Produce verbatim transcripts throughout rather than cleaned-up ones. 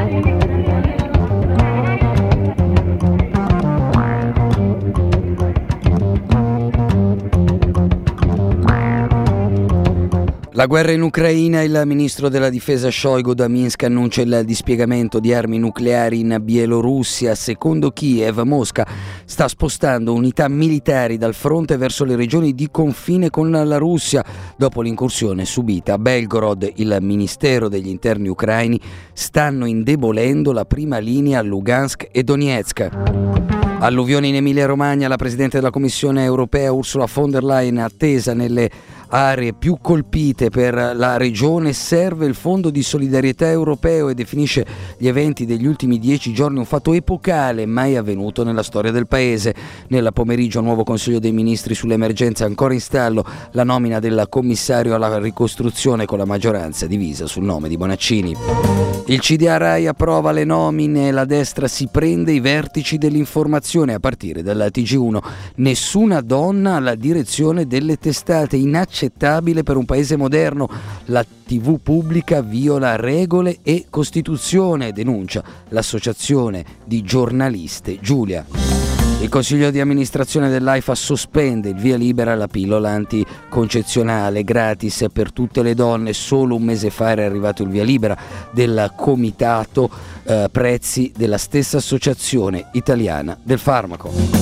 La guerra in Ucraina, il ministro della difesa Shoigu da Minsk annuncia il dispiegamento di armi nucleari in Bielorussia. Secondo Kiev, Mosca sta spostando unità militari dal fronte verso le regioni di confine con la Russia. Dopo l'incursione subita a Belgorod, il Ministero degli Interni ucraini stanno indebolendo la prima linea a Lugansk e Donetsk. Alluvioni in Emilia-Romagna, la Presidente della Commissione europea Ursula von der Leyen, attesa nelle aree più colpite per la regione, serve il Fondo di solidarietà europeo e definisce gli eventi degli ultimi dieci giorni un fatto epocale mai avvenuto nella storia del paese. Nel pomeriggio nuovo Consiglio dei Ministri sull'emergenza, ancora in stallo la nomina del commissario alla ricostruzione con la maggioranza divisa sul nome di Bonaccini. Il C D A Rai approva le nomine, la destra si prende i vertici dell'informazione a partire dalla T G uno. Nessuna donna alla direzione delle testate, inaccettabile per un paese moderno. La tivù pubblica viola regole e Costituzione, denuncia l'associazione di giornaliste Giulia. Il Consiglio di amministrazione dell'AIFA sospende il via libera alla pillola anticoncezionale gratis per tutte le donne. Solo un mese fa era arrivato il via libera del comitato eh, prezzi della stessa associazione italiana del farmaco.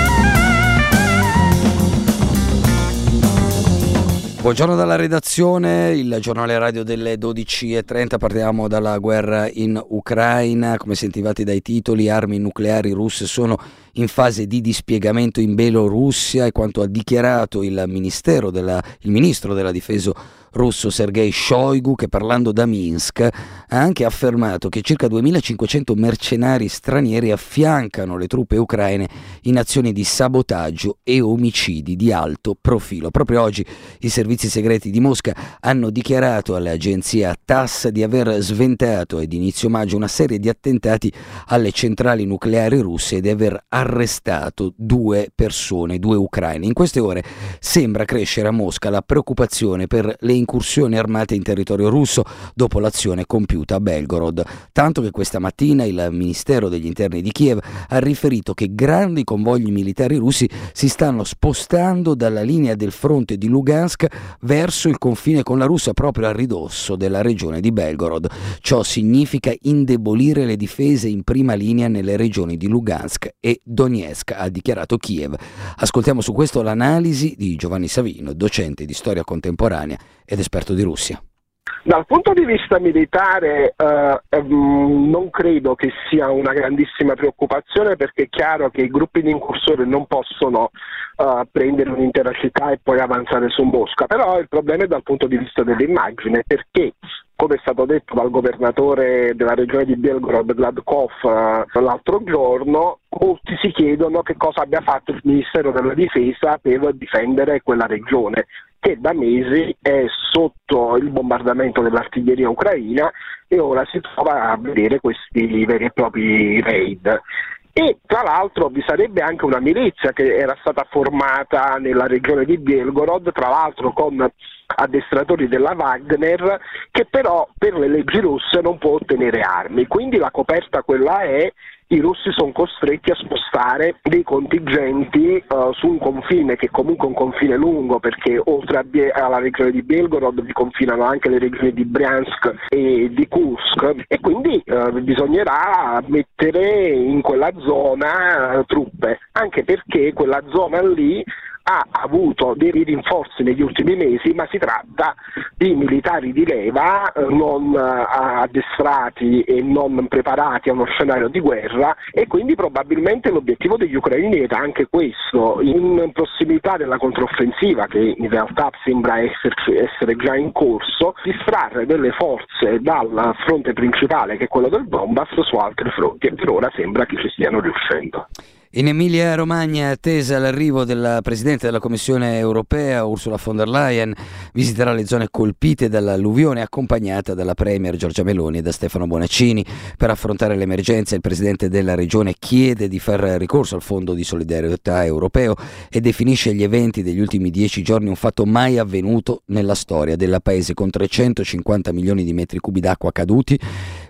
Buongiorno dalla redazione, il giornale radio delle dodici e trenta, partiamo dalla guerra in Ucraina. Come sentivate dai titoli, armi nucleari russe sono in fase di dispiegamento in Bielorussia, e quanto ha dichiarato il ministero della, il ministro della difesa russo Sergei Shoigu, che parlando da Minsk ha anche affermato che circa duemilacinquecento mercenari stranieri affiancano le truppe ucraine in azioni di sabotaggio e omicidi di alto profilo. Proprio oggi i servizi segreti di Mosca hanno dichiarato all'agenzia TASS di aver sventato ad inizio maggio una serie di attentati alle centrali nucleari russe e di aver arrestato due persone, due ucraine. In queste ore sembra crescere a Mosca la preoccupazione per le incursioni armate in territorio russo dopo l'azione compiuta a Belgorod, tanto che questa mattina il Ministero degli Interni di Kiev ha riferito che grandi convogli militari russi si stanno spostando dalla linea del fronte di Lugansk verso il confine con la Russia, proprio a ridosso della regione di Belgorod. Ciò significa indebolire le difese in prima linea nelle regioni di Lugansk e Donetsk, ha dichiarato Kiev. Ascoltiamo su questo l'analisi di Giovanni Savino, docente di storia contemporanea ed esperto di Russia. Dal punto di vista militare eh, ehm, non credo che sia una grandissima preoccupazione, perché è chiaro che i gruppi di incursione non possono eh, prendere un'intera città e poi avanzare su Mosca, però il problema è dal punto di vista dell'immagine, perché come è stato detto dal governatore della regione di Belgorod, Gladkov, uh, l'altro giorno, molti si chiedono che cosa abbia fatto il Ministero della Difesa per difendere quella regione, che da mesi è sotto il bombardamento dell'artiglieria ucraina e ora si trova a vedere questi veri e propri raid. E tra l'altro vi sarebbe anche una milizia che era stata formata nella regione di Belgorod, tra l'altro con addestratori della Wagner, che però per le leggi russe non può ottenere armi, quindi la coperta quella è. I russi sono costretti a spostare dei contingenti uh, su un confine che comunque è un confine lungo, perché oltre a Bie- alla regione di Belgorod vi confinano anche le regioni di Bryansk e di Kursk, e quindi uh, bisognerà mettere in quella zona uh, truppe, anche perché quella zona lì ha avuto dei rinforzi negli ultimi mesi, ma si tratta di militari di leva, eh, non eh, addestrati e non preparati a uno scenario di guerra, e quindi probabilmente l'obiettivo degli ucraini era anche questo, in prossimità della controffensiva, che in realtà sembra esserci, essere già in corso, distrarre delle forze dal fronte principale, che è quello del Donbass, su altri fronti, e per ora sembra che ci stiano riuscendo. In Emilia-Romagna è attesa l'arrivo della Presidente della Commissione europea Ursula von der Leyen. Visiterà le zone colpite dall'alluvione, accompagnata dalla Premier Giorgia Meloni e da Stefano Bonaccini. Per affrontare l'emergenza il Presidente della Regione chiede di far ricorso al Fondo di solidarietà europeo e definisce gli eventi degli ultimi dieci giorni un fatto mai avvenuto nella storia del Paese, con trecentocinquanta milioni di metri cubi d'acqua caduti,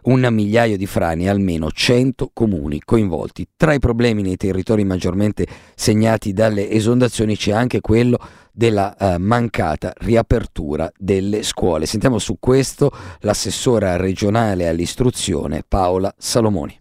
un migliaio di frane e almeno cento comuni coinvolti. Tra i problemi nei territori maggiormente segnati dalle esondazioni c'è anche quello della uh, mancata riapertura delle scuole. Sentiamo su questo l'assessora regionale all'istruzione Paola Salomoni.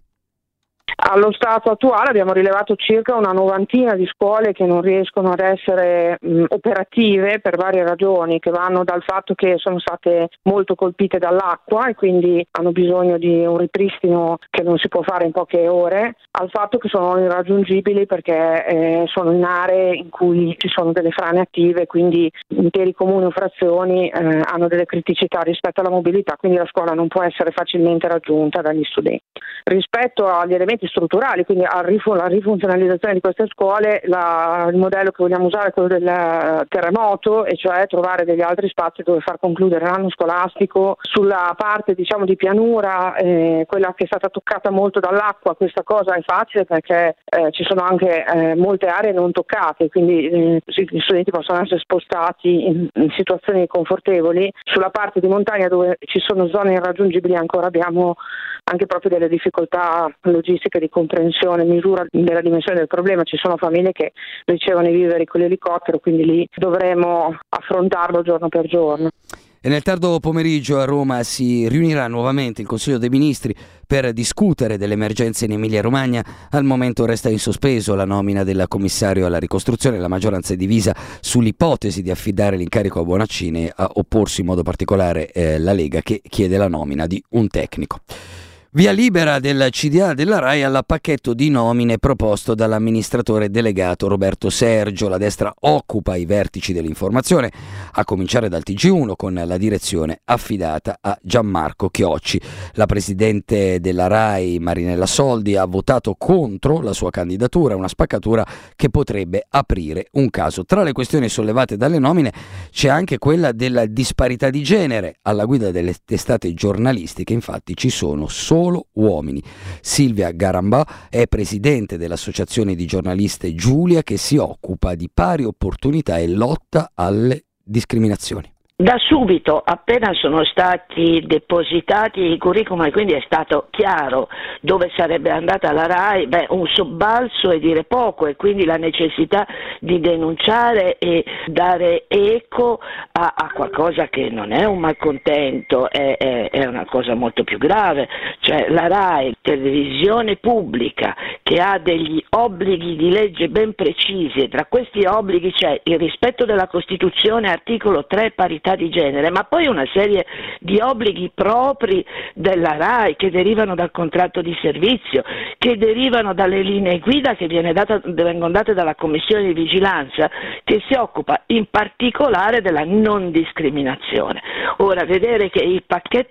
Allo stato attuale abbiamo rilevato circa una novantina di scuole che non riescono ad essere mh, operative per varie ragioni, che vanno dal fatto che sono state molto colpite dall'acqua e quindi hanno bisogno di un ripristino che non si può fare in poche ore, al fatto che sono irraggiungibili perché eh, sono in aree in cui ci sono delle frane attive, quindi interi comuni o frazioni eh, hanno delle criticità rispetto alla mobilità, quindi la scuola non può essere facilmente raggiunta dagli studenti. Rispetto agli elementi strutturali, quindi alla rifunzionalizzazione di queste scuole, la, il modello che vogliamo usare è quello del terremoto, e cioè trovare degli altri spazi dove far concludere l'anno scolastico. Sulla parte diciamo di pianura, eh, quella che è stata toccata molto dall'acqua, questa cosa è facile perché eh, ci sono anche eh, molte aree non toccate, quindi eh, gli studenti possono essere spostati in, in situazioni confortevoli. Sulla parte di montagna dove ci sono zone irraggiungibili ancora abbiamo anche proprio delle difficoltà logistiche di comprensione, misura della dimensione del problema. Ci sono famiglie che ricevono i viveri con l'elicottero, quindi lì dovremo affrontarlo giorno per giorno. E nel tardo pomeriggio a Roma si riunirà nuovamente il Consiglio dei Ministri per discutere delle emergenze in Emilia-Romagna. Al momento resta in sospeso la nomina del commissario alla ricostruzione. La maggioranza è divisa sull'ipotesi di affidare l'incarico a Bonaccini, a opporsi in modo particolare eh, la Lega, che chiede la nomina di un tecnico. Via libera del C D A della RAI al pacchetto di nomine proposto dall'amministratore delegato Roberto Sergio. La destra occupa i vertici dell'informazione, a cominciare dal T G uno, con la direzione affidata a Gianmarco Chiocci. La presidente della RAI, Marinella Soldi, ha votato contro la sua candidatura, una spaccatura che potrebbe aprire un caso. Tra le questioni sollevate dalle nomine c'è anche quella della disparità di genere. Alla guida delle testate giornalistiche, infatti, ci sono solo Solo uomini. Silvia Garambà è presidente dell'associazione di giornaliste Giulia, che si occupa di pari opportunità e lotta alle discriminazioni. Da subito, appena sono stati depositati i curriculum, e quindi è stato chiaro dove sarebbe andata la RAI, beh, un sobbalzo è dire poco, e quindi la necessità di denunciare e dare eco a, a qualcosa che non è un malcontento, è, è, è una cosa molto più grave. Cioè la RAI, televisione pubblica, che ha degli obblighi di legge ben precisi, e tra questi obblighi c'è il rispetto della Costituzione, articolo tre, parità di genere, ma poi una serie di obblighi propri della RAI che derivano dal contratto di servizio, che derivano dalle linee guida che viene data, vengono date dalla Commissione di Vigilanza, che si occupa in particolare della non discriminazione. Ora, vedere che il pacchetto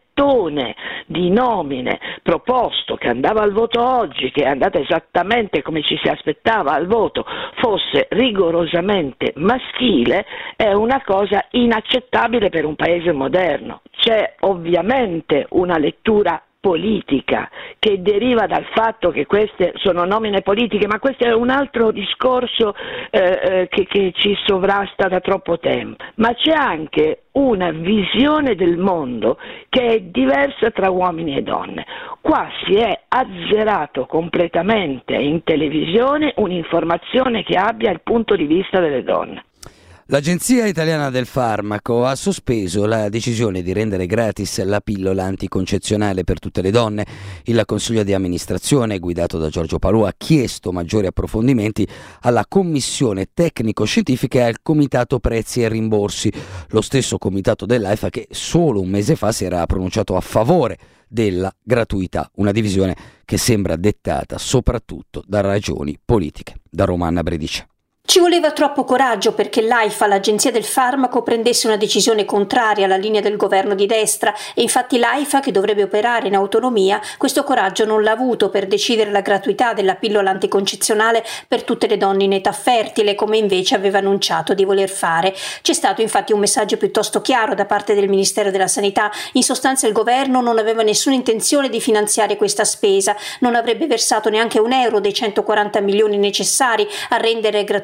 di nomine proposto, che andava al voto oggi, che è andata esattamente come ci si aspettava al voto, fosse rigorosamente maschile, è una cosa inaccettabile per un paese moderno. C'è ovviamente una lettura politica che deriva dal fatto che queste sono nomine politiche, ma questo è un altro discorso eh, eh, che, che ci sovrasta da troppo tempo. Ma c'è anche una visione del mondo che è diversa tra uomini e donne. Qua si è azzerato completamente in televisione un'informazione che abbia il punto di vista delle donne. L'Agenzia Italiana del Farmaco ha sospeso la decisione di rendere gratis la pillola anticoncezionale per tutte le donne. Il Consiglio di amministrazione, guidato da Giorgio Palù, ha chiesto maggiori approfondimenti alla Commissione Tecnico-Scientifica e al Comitato Prezzi e Rimborsi, lo stesso comitato dell'AIFA che solo un mese fa si era pronunciato a favore della gratuità, una divisione che sembra dettata soprattutto da ragioni politiche. Da Roma, Anna Bredice. Ci voleva troppo coraggio perché l'AIFA, l'Agenzia del Farmaco, prendesse una decisione contraria alla linea del governo di destra, e infatti l'AIFA, che dovrebbe operare in autonomia, questo coraggio non l'ha avuto per decidere la gratuità della pillola anticoncezionale per tutte le donne in età fertile, come invece aveva annunciato di voler fare. C'è stato infatti un messaggio piuttosto chiaro da parte del Ministero della Sanità. In sostanza il governo non aveva nessuna intenzione di finanziare questa spesa, non avrebbe versato neanche un euro dei centoquaranta milioni necessari a rendere gratuita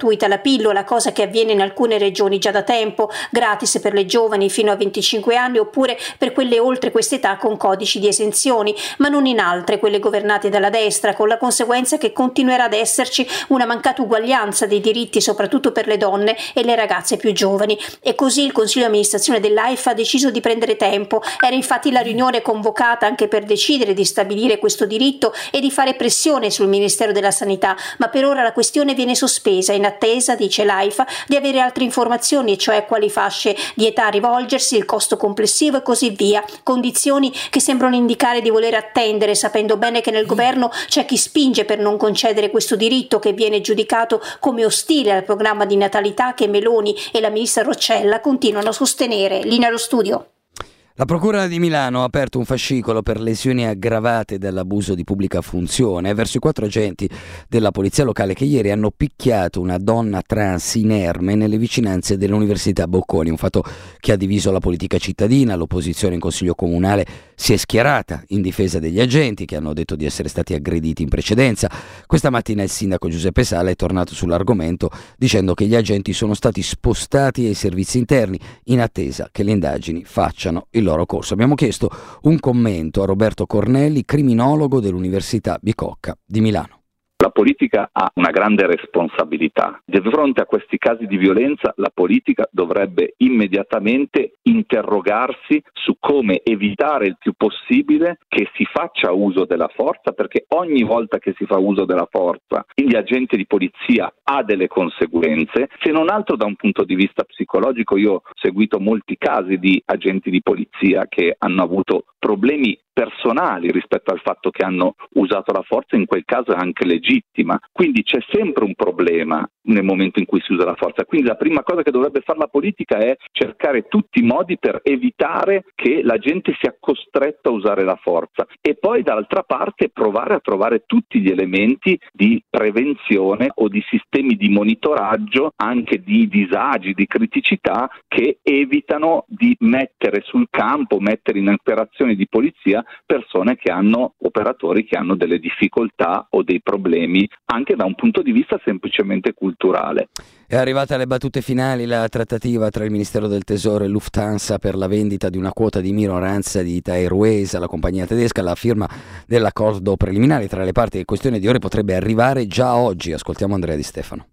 gratuita la pillola, cosa che avviene in alcune regioni già da tempo, gratis per le giovani fino a venticinque anni oppure per quelle oltre quest'età con codici di esenzioni, ma non in altre, quelle governate dalla destra, con la conseguenza che continuerà ad esserci una mancata uguaglianza dei diritti soprattutto per le donne e le ragazze più giovani. E così il Consiglio di amministrazione dell'AIFA ha deciso di prendere tempo. Era infatti la riunione convocata anche per decidere di stabilire questo diritto e di fare pressione sul Ministero della Sanità, ma per ora la questione viene sospesa in attesa, dice l'AIFA, di avere altre informazioni, e cioè quali fasce di età rivolgersi, il costo complessivo e così via, condizioni che sembrano indicare di voler attendere, sapendo bene che nel governo c'è chi spinge per non concedere questo diritto, che viene giudicato come ostile al programma di natalità che Meloni e la ministra Roccella continuano a sostenere. Linea allo studio. La Procura di Milano ha aperto un fascicolo per lesioni aggravate dall'abuso di pubblica funzione verso i quattro agenti della polizia locale che ieri hanno picchiato una donna trans inerme nelle vicinanze dell'Università Bocconi, un fatto che ha diviso la politica cittadina. L'opposizione in Consiglio Comunale si è schierata in difesa degli agenti che hanno detto di essere stati aggrediti in precedenza. Questa mattina il sindaco Giuseppe Sala è tornato sull'argomento dicendo che gli agenti sono stati spostati ai servizi interni in attesa che le indagini facciano il loro corso. Abbiamo chiesto un commento a Roberto Cornelli, criminologo dell'Università Bicocca di Milano. La politica ha una grande responsabilità. Di fronte a questi casi di violenza, la politica dovrebbe immediatamente interrogarsi su come evitare il più possibile che si faccia uso della forza, perché ogni volta che si fa uso della forza, gli agenti di polizia ha delle conseguenze, se non altro da un punto di vista psicologico. Io ho seguito molti casi di agenti di polizia che hanno avuto problemi personali rispetto al fatto che hanno usato la forza, in quel caso è anche legittima. Quindi c'è sempre un problema nel momento in cui si usa la forza. Quindi la prima cosa che dovrebbe fare la politica è cercare tutti i modi per evitare che la gente sia costretta a usare la forza, e poi dall'altra parte provare a trovare tutti gli elementi di prevenzione o di sistemi di monitoraggio anche di disagi, di criticità, che evitano di mettere sul campo, mettere in operazioni di polizia persone che hanno, operatori che hanno delle difficoltà o dei problemi anche da un punto di vista semplicemente culturale. È arrivata alle battute finali la trattativa tra il Ministero del Tesoro e Lufthansa per la vendita di una quota di minoranza di Ita Airways alla compagnia tedesca. La firma dell'accordo preliminare tra le parti in questione di ore potrebbe arrivare già oggi. Ascoltiamo Andrea Di Stefano.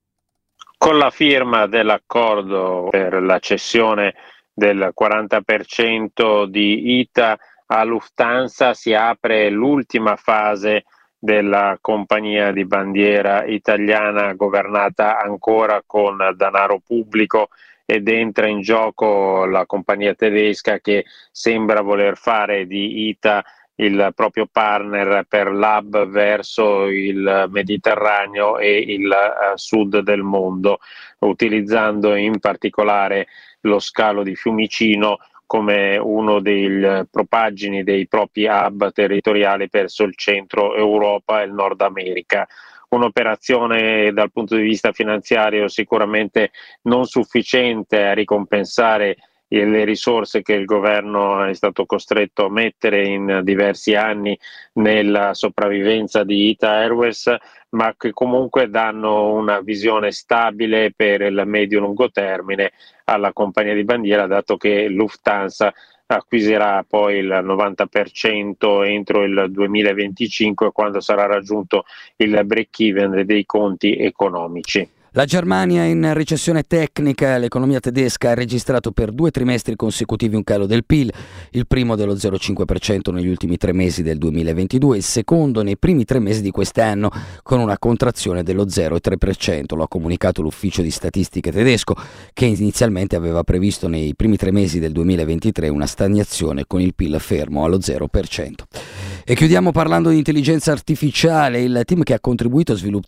Con la firma dell'accordo per la cessione del quaranta per cento di Ita a Lufthansa si apre l'ultima fase della compagnia di bandiera italiana governata ancora con denaro pubblico, ed entra in gioco la compagnia tedesca che sembra voler fare di Ita il proprio partner per l'hub verso il Mediterraneo e il uh, sud del mondo, utilizzando in particolare lo scalo di Fiumicino come uno dei propaggini dei propri hub territoriali verso il centro Europa e il Nord America. Un'operazione dal punto di vista finanziario sicuramente non sufficiente a ricompensare le risorse che il governo è stato costretto a mettere in diversi anni nella sopravvivenza di Ita Airways, ma che comunque danno una visione stabile per il medio-lungo termine alla compagnia di bandiera, dato che Lufthansa acquisirà poi il novanta per cento entro il duemilaventicinque, quando sarà raggiunto il break-even dei conti economici. La Germania è in recessione tecnica, l'economia tedesca ha registrato per due trimestri consecutivi un calo del P I L, il primo dello zero virgola cinque per cento negli ultimi tre mesi del duemilaventidue, il secondo nei primi tre mesi di quest'anno con una contrazione dello zero virgola tre per cento, lo ha comunicato l'ufficio di statistiche tedesco, che inizialmente aveva previsto nei primi tre mesi del duemilaventitré una stagnazione con il P I L fermo allo zero per cento. E chiudiamo parlando di intelligenza artificiale. Il team che ha contribuito a sviluppare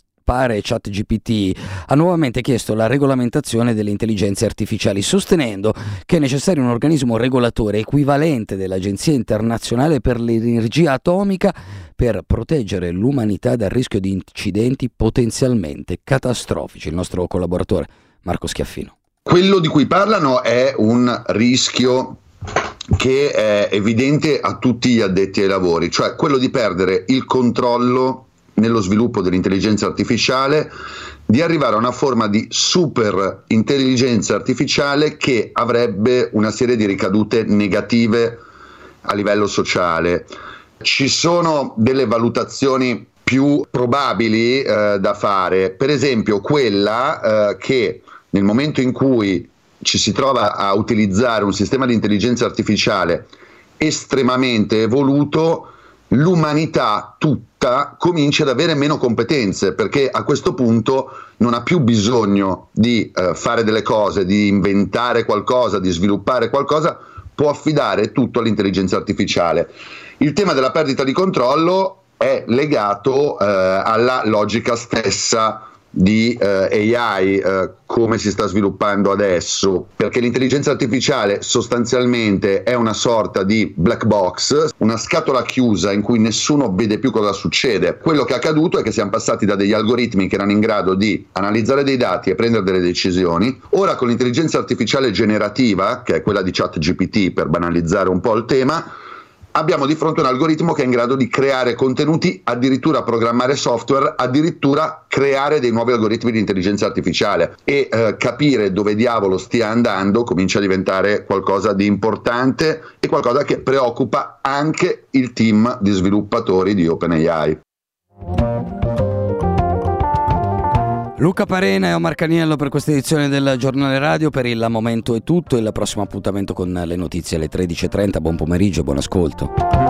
ChatGPT ha nuovamente chiesto la regolamentazione delle intelligenze artificiali, sostenendo che è necessario un organismo regolatore equivalente dell'Agenzia internazionale per l'energia atomica per proteggere l'umanità dal rischio di incidenti potenzialmente catastrofici. Il nostro collaboratore Marco Schiaffino. Quello di cui parlano è un rischio che è evidente a tutti gli addetti ai lavori, cioè quello di perdere il controllo nello sviluppo dell'intelligenza artificiale di arrivare a una forma di super intelligenza artificiale che avrebbe una serie di ricadute negative a livello sociale. Ci sono delle valutazioni più probabili eh, da fare, per esempio quella eh, che nel momento in cui ci si trova a utilizzare un sistema di intelligenza artificiale estremamente evoluto, l'umanità tutta comincia ad avere meno competenze, perché a questo punto non ha più bisogno di eh, fare delle cose, di inventare qualcosa, di sviluppare qualcosa, può affidare tutto all'intelligenza artificiale. Il tema della perdita di controllo è legato eh, alla logica stessa di eh, A I, eh, come si sta sviluppando adesso, perché l'intelligenza artificiale sostanzialmente è una sorta di black box, una scatola chiusa in cui nessuno vede più cosa succede. Quello che è accaduto è che siamo passati da degli algoritmi che erano in grado di analizzare dei dati e prendere delle decisioni. Ora con l'intelligenza artificiale generativa, che è quella di ChatGPT per banalizzare un po' il tema, abbiamo di fronte un algoritmo che è in grado di creare contenuti, addirittura programmare software, addirittura creare dei nuovi algoritmi di intelligenza artificiale, e eh, capire dove diavolo stia andando comincia a diventare qualcosa di importante e qualcosa che preoccupa anche il team di sviluppatori di OpenAI. Luca Parena e Omar Caniello per questa edizione del Giornale Radio. Per il momento è tutto, il prossimo appuntamento con le notizie alle tredici e trenta. Buon pomeriggio e buon ascolto.